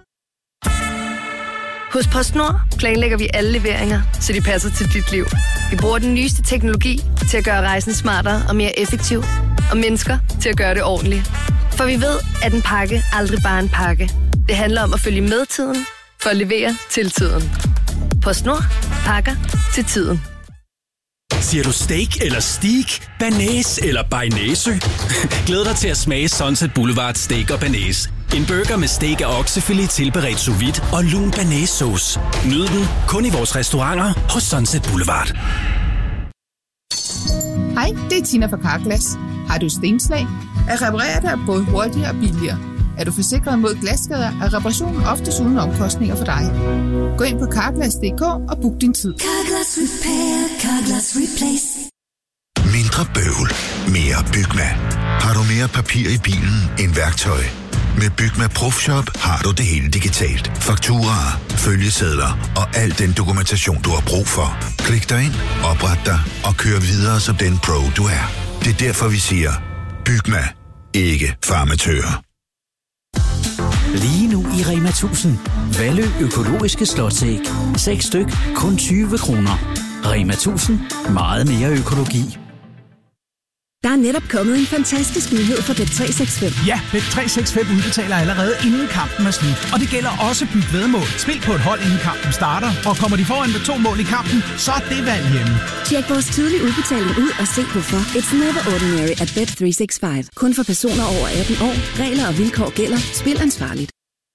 Hos PostNord planlægger vi alle leveringer, så de passer til dit liv. Vi bruger den nyeste teknologi til at gøre rejsen smartere og mere effektiv, og mennesker til at gøre det ordentligt. For vi ved, at en pakke aldrig bare er en pakke. Det handler om at følge med tiden, for at levere til tiden. PostNord. Pakker til tiden. Siger du steak eller steak, banæs eller bearnaise? Glæd dig til at smage Sunset Boulevard Steak og Banæs. En burger med steak af oksefilet tilberedt sous vide og lun banæssauce. Nyd den kun i vores restauranter hos Sunset Boulevard. Hej, det er Tina fra Carglass. Har du stenslag? At reparere det er både hurtigere og billigere. Er du forsikret mod glasskader, er reparationen oftest uden omkostninger for dig. Gå ind på Carglass.dk og book din tid. Carglass Repair, Carglass Replace. Mindre bøvl, mere Bygma. Har du mere papir i bilen end værktøj? Med Bygma Profshop har du det hele digitalt. Fakturaer, følgesedler og al den dokumentation, du har brug for. Klik dig ind, opret dig og kør videre som den pro, du er. Det er derfor, vi siger, Bygma, ikke farmatører. Lige nu i Rema 1000. Valø økologiske slåsæg. 6 styk, kun 20 kroner. Rema 1000. Meget mere økologi. Der er netop kommet en fantastisk nyhed for Bet365. Ja, Bet365 udbetaler allerede inden kampen er slut. Og det gælder også byt væddemål. Spil på et hold inden kampen starter. Og kommer de foran med 2 mål i kampen, så er det valg hjemme. Tjek vores tidlige udbetaling ud og se hvorfor. It's never ordinary at Bet365. Kun for personer over 18 år. Regler og vilkår gælder. Spil ansvarligt.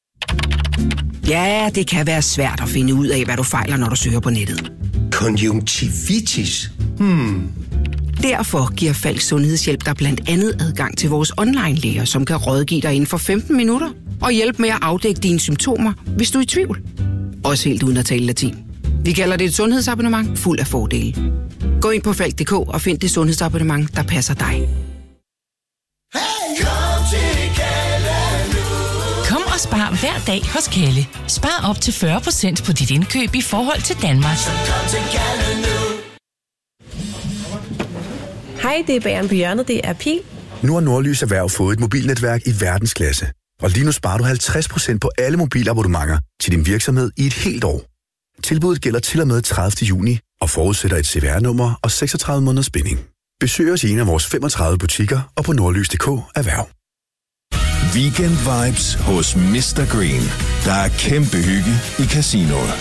Ja, det kan være svært at finde ud af, hvad du fejler, når du søger på nettet. Konjunktivitis? Derfor giver Falk Sundhedshjælp dig blandt andet adgang til vores online-læger, som kan rådgive dig inden for 15 minutter. og hjælpe med at afdække dine symptomer, hvis du er i tvivl. Også helt uden at tale latin. Vi kalder det et sundhedsabonnement fuld af fordele. Gå ind på Falk.dk og find det sundhedsabonnement, der passer dig. Kom og spar hver dag hos Kalle. Spar op til 40% på dit indkøb i forhold til Danmark. Hej, det er Bageren på hjørnet. Det er Pil. Nu har Nordlys Erhverv fået et mobilnetværk i verdensklasse. Og lige nu sparer du 50% på alle mobilabonnementer til din virksomhed i et helt år. Tilbuddet gælder til og med 30. juni og forudsætter et CVR-nummer og 36 måneders binding. Besøg os i en af vores 35 butikker og på nordlys.dk erhverv. Weekend vibes hos Mr. Green. Der er kæmpe hygge i casinoet.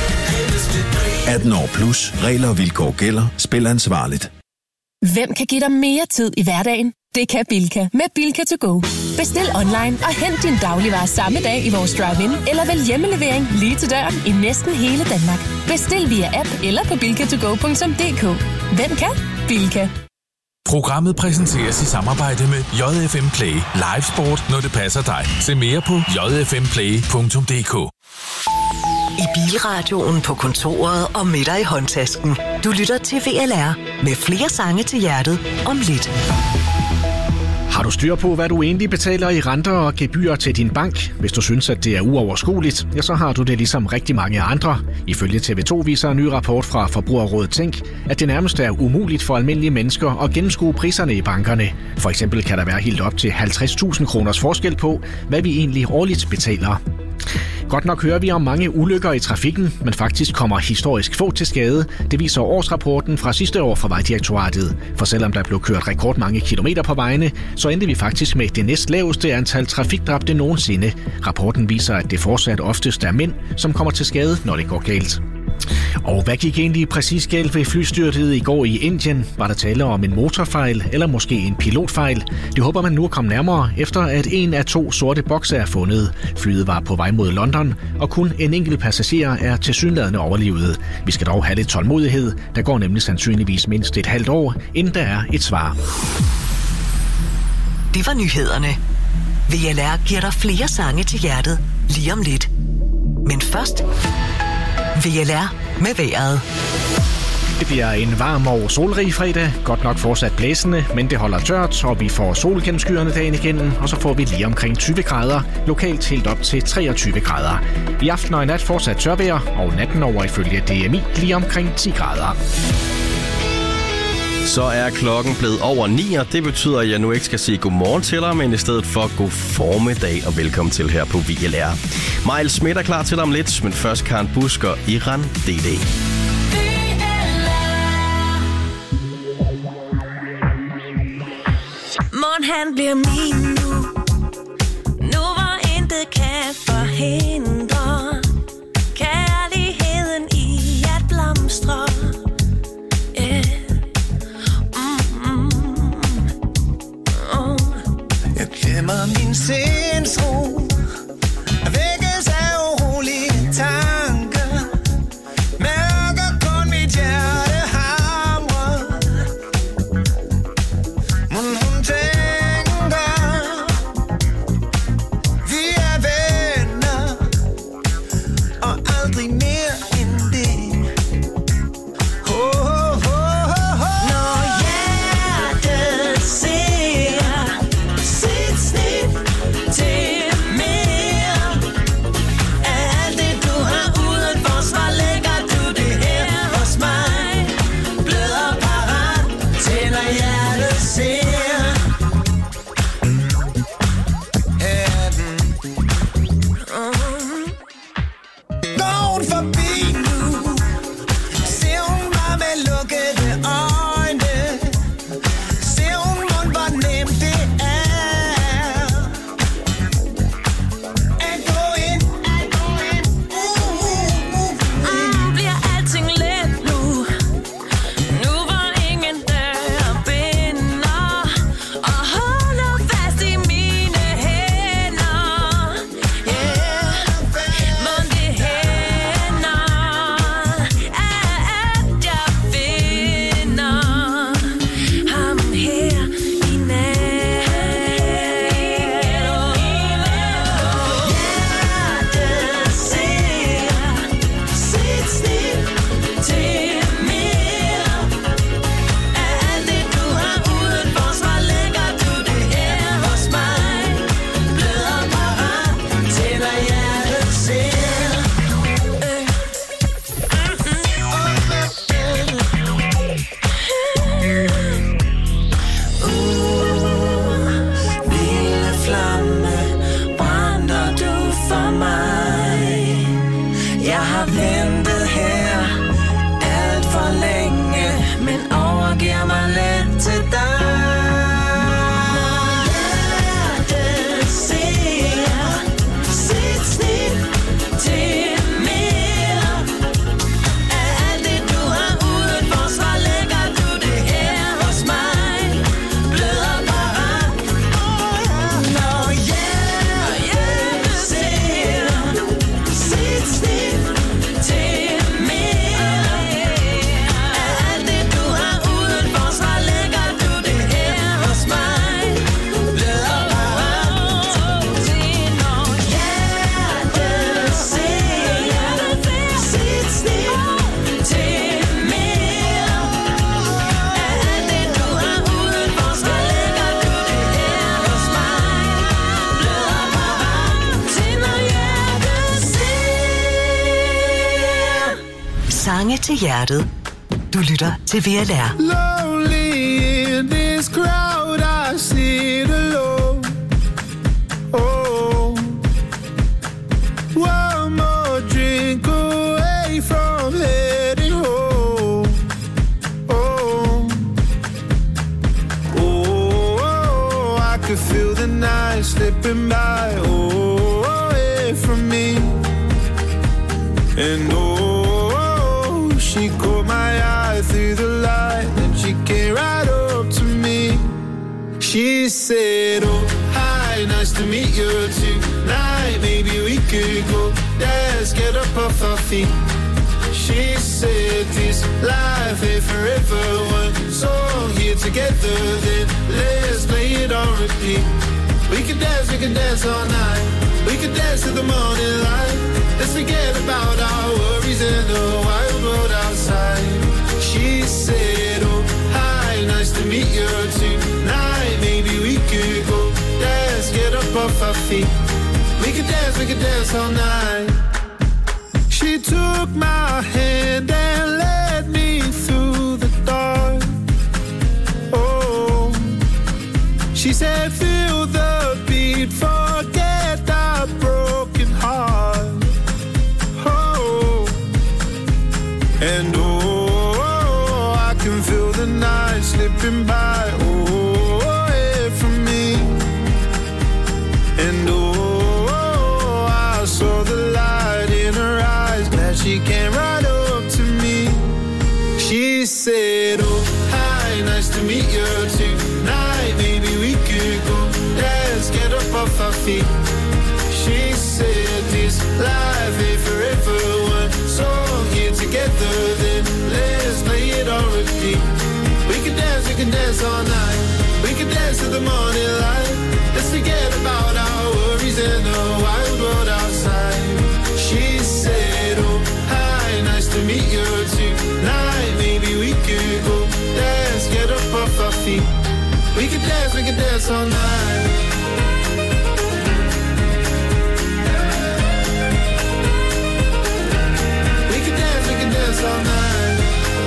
18 år plus. Regler og vilkår gælder. Spil ansvarligt. Hvem kan give dig mere tid i hverdagen? Det kan Bilka med Bilka to go. Bestil online og hent din dagligvarer samme dag i vores drive-in, eller vælg hjemmelevering lige til døren i næsten hele Danmark. Bestil via app eller på bilkatogo.dk. Hvem kan? Bilka. Programmet præsenteres i samarbejde med JFM Play. Live sport, når det passer dig. Se mere på jfmplay.dk. I bilradioen, på kontoret og med dig i håndtasken. Du lytter til VLR med flere sange til hjertet om lidt. Har du styr på, hvad du egentlig betaler i renter og gebyrer til din bank? Hvis du synes, at det er uoverskueligt, ja, så har du det ligesom rigtig mange andre. Ifølge TV2 viser en ny rapport fra Forbrugerrådet Tænk, at det nærmest er umuligt for almindelige mennesker at gennemskue priserne i bankerne. For eksempel kan der være helt op til 50.000 kroners forskel på, hvad vi egentlig årligt betaler. Godt nok hører vi om mange ulykker i trafikken, men faktisk kommer historisk få til skade. Det viser årsrapporten fra sidste år fra Vejdirektoratet. For selvom der blev kørt rekordmange kilometer på vejene, så endte vi faktisk med det næstlaveste antal trafikdræbte nogensinde. Rapporten viser, at det fortsat oftest er mænd, som kommer til skade, når det går galt. Og hvad gik egentlig præcis galt ved flystyrtet i går i Indien? Var der tale om en motorfejl eller måske en pilotfejl? Det håber man nu at komme nærmere, efter at en af 2 sorte bokse er fundet. Flyet var på vej mod London, og kun en enkelt passager er tilsyneladende overlevet. Vi skal dog have lidt tålmodighed. Der går nemlig sandsynligvis mindst et halvt år, inden der er et svar. Det var nyhederne. VLR giver dig flere sange til hjertet lige om lidt. Men først VLR med vejret. Det bliver en varm og solrig fredag. Godt nok fortsat blæsende, men det holder tørt, og vi får sol gennem skyerne dagen igen, og så får vi lige omkring 20 grader, lokalt helt op til 23 grader. I aften og i nat fortsat tørvejr, og natten over ifølge DMI lige omkring 10 grader. Så er klokken blevet over 9, og det betyder, at jeg nu ikke skal sige godmorgen til dig, men i stedet for god formiddag og velkommen til her på VLR. Miles Smith er klar til dig om lidt, men først Karen Busk og Iran DD. Morgen han bliver min nu. Nu hvor intet kan forhindre kærligheden i at blomstre. Jeg glemmer min sindsro, vækkes af urolige tanker, mærker kun mit hjerte hamre. Mon hun tænker, vi er venner, og aldrig mere end det. Når hjertet ser sit snit til mere af alt det du har uden forsvar, lægger du det her hos mig. Blød og parat til når hjertet ser. Går hun forbi nu, ser hun mig med lukkede øjne, ser hun mon hvor nemt det er at gå ind. Bliver alting let nu, nu hvor ingen dør binder, og holder fast i mine hænder. Yeah, mon det hænder. ventet her alt for længe, men overgiver mig let til dig. Hjertet siger sit snit til mere. Af alt det du har uden forsvar, lægger du det her hos mig. Bløder parat. Når hjertet siger sit snit til mere. Af alt det du har uden forsvar, lægger du det her hos mig. Bløder parat. Når hjertet siger sit snit til mere. Af alt det du har uden forsvar, lægger du det her hos mig. Bløder parat til når hjertet siger. Sange til hjertet. Du lytter til VLR. Lonely in this crowd, I sit alone. Oh, one more drink away from heading home. Oh, oh, I could feel the night slipping by. Oh, away from me. And oh, she caught my eye through the light, and she came right up to me. She said, oh, hi, nice to meet you tonight. Maybe we could go dance, get up off our feet. She said, this life ain't forever. One song here together, then let's play it on repeat. We can dance all night. We can dance to the morning light. Let's forget about our worries and the wild world outside. She said, oh, hi, nice to meet you tonight. Maybe we could go dance, get up off our feet. We could dance all night. She took my hand and led me through the dark. Oh, she said, feel the beat, forget the broken heart. Oh, and oh, I can feel the night slipping by. Oh, away from me. And oh, I saw the light in her eyes. Glad she came right up to me. She said, oh, hi, nice to meet you tonight. Maybe we could go dance, get up off our feet. She said, this life ain't forever. One song here together, then let's play it on repeat. We can dance all night. We can dance to the morning light. Let's forget about our worries and the wild world outside. She said, oh, hi, nice to meet you tonight. Maybe we could go dance, get up off our feet. We can dance all night. We can dance all night.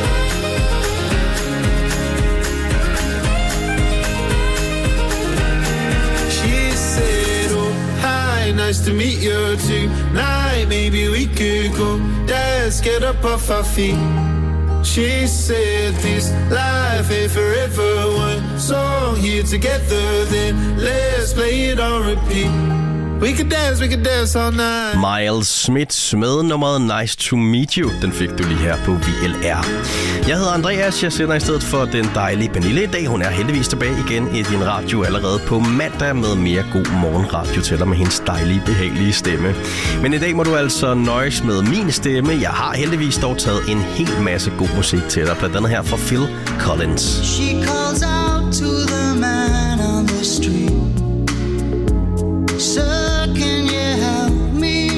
She said, oh, hi, nice to meet you tonight. Maybe we could go dance, get up off our feet. She said, this life ain't forever. One song here together, then let's play it on repeat. We can dance all night. Miles Smith med nummeret Nice to Meet You. Den fik du lige her på VLR. Jeg hedder Andreas. Jeg sender i stedet for den dejlige Pernille i dag. Hun er heldigvis tilbage igen i din radio allerede på mandag med mere god morgenradio til dig med hendes dejlige, behagelige stemme. Men i dag må du altså nøjes med min stemme. Jeg har heldigvis dog taget en hel masse god musik til dig. Blandt andet her fra Phil Collins. She calls out to the man on the street. Sir, can you help me?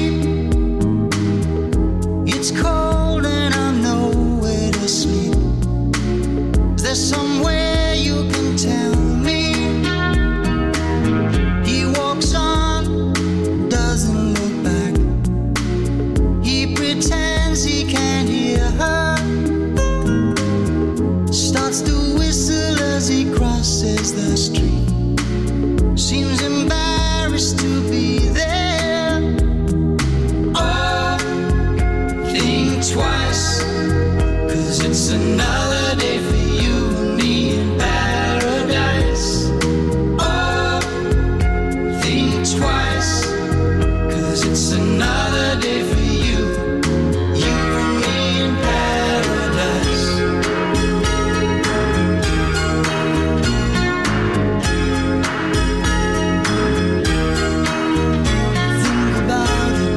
It's cold and I'm nowhere to sleep. Is there somewhere you can tell me? He walks on, doesn't look back. He pretends he can't hear her. Starts to whistle as he crosses the street. Seems embarrassed to be there. Oh, it's another day for you and me in paradise. Oh, think twice, 'cause it's another day for you and me in paradise. Think about it.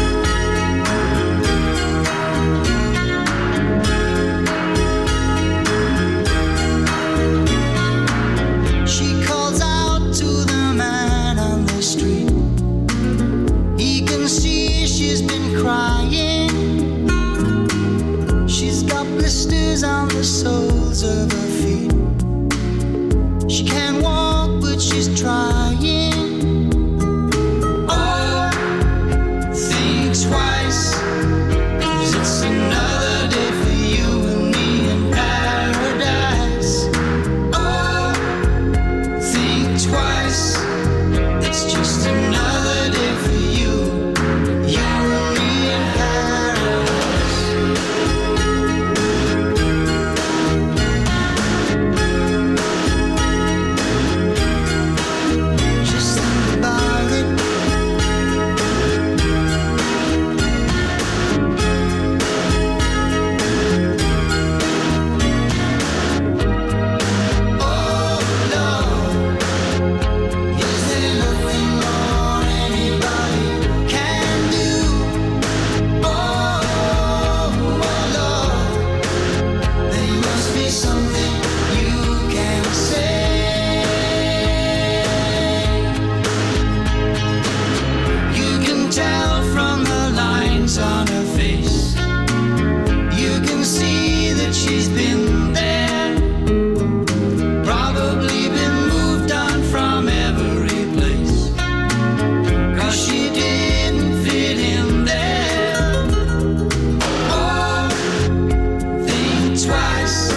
She calls out to the man on the street. He can see she's been crying. She's got blisters on the soul.